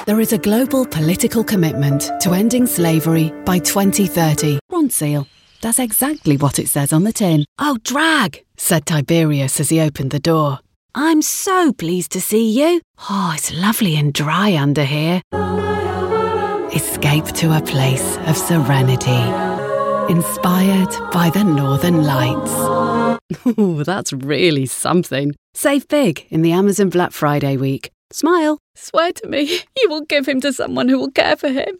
There is a global political commitment to ending slavery by 2030. Ronseal. That's exactly what it says on the tin. "Oh, drag," said Tiberius as he opened the door. "I'm so pleased to see you. Oh, it's lovely and dry under here." Escape to a place of serenity. Inspired by the Northern Lights. Ooh, that's really something. Save big in the Amazon Black Friday week. Smile. Swear to me you will give him to someone who will care for him.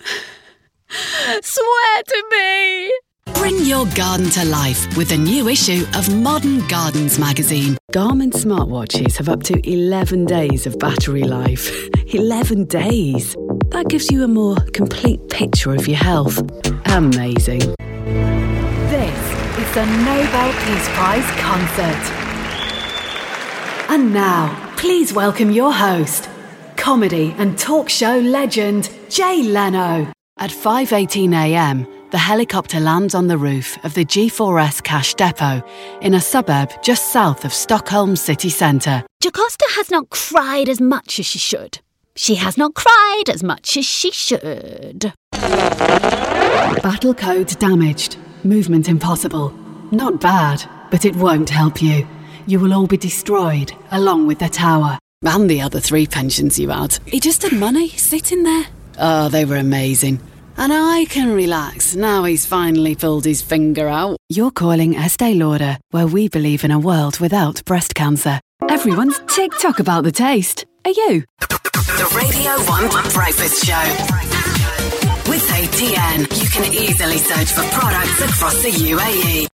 Swear to me! Bring your garden to life with a new issue of Modern Gardens magazine. Garmin smartwatches have up to 11 days of battery life. 11 days. That gives you a more complete picture of your health. Amazing. This is the Nobel Peace Prize concert. And now, please welcome your host, comedy and talk show legend, Jay Leno. At 5:18am, the helicopter lands on the roof of the G4S cash depot in a suburb just south of Stockholm city centre. Jocasta has not cried as much as she should. She has not cried as much as she should. Battle code damaged. Movement impossible. Not bad, but it won't help you. You will all be destroyed, along with the tower. And the other 3 pensions you had. He just had money sitting there. Oh, they were amazing. And I can relax now he's finally pulled his finger out. You're calling Estee Lauder, where we believe in a world without breast cancer. Everyone's TikTok about the taste. Are you? The Radio 1 Breakfast Show. With ATN, you can easily search for products across the UAE.